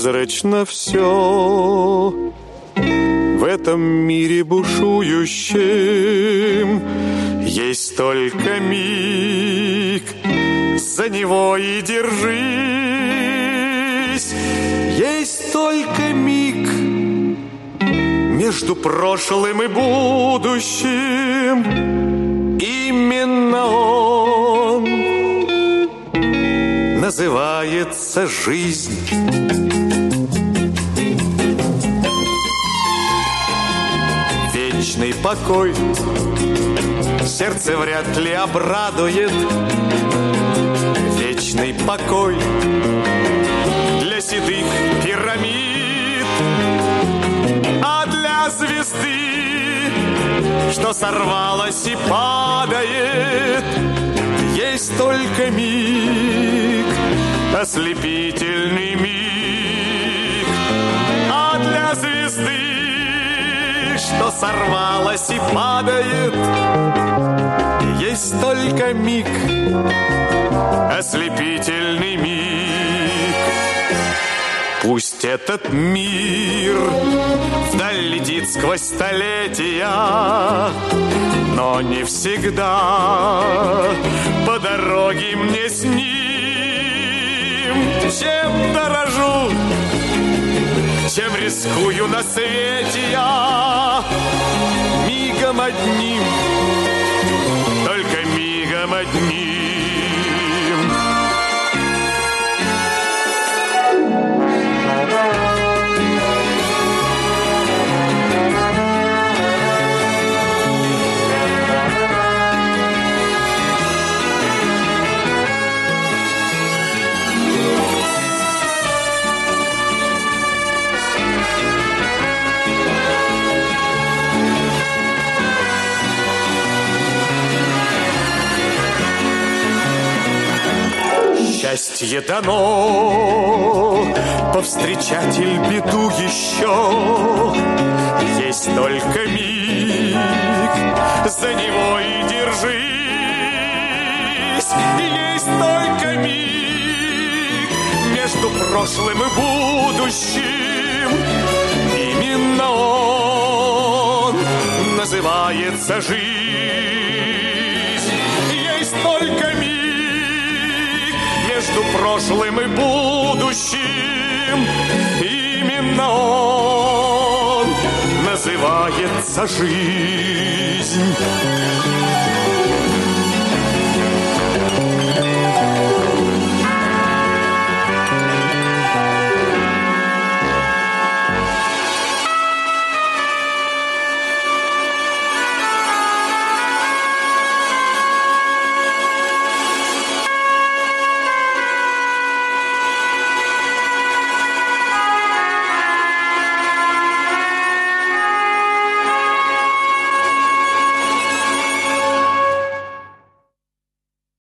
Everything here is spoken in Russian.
призрачно все в этом мире бушующем. Есть только миг, за него и держись. Есть только миг между прошлым и будущим. Именно он называется жизнь. Вечный покой сердце вряд ли обрадует. Вечный покой для седых пирамид, а для звезды, что сорвалась и падает, есть только миг, ослепительный миг. А для звезды, что сорвалась и падает, есть только миг, ослепительный миг. Пусть этот мир вдаль летит сквозь столетия, но не всегда по дороге мне с ним. Чем дорожу, чем рискую на свете я, мигом одним, только мигом одним. Счастье дано повстречатель беду еще. Есть только миг, за него и держись. Есть только миг между прошлым и будущим. Именно он называется жизнь. Есть только миг между прошлым и будущим. Именно он называется жизнь.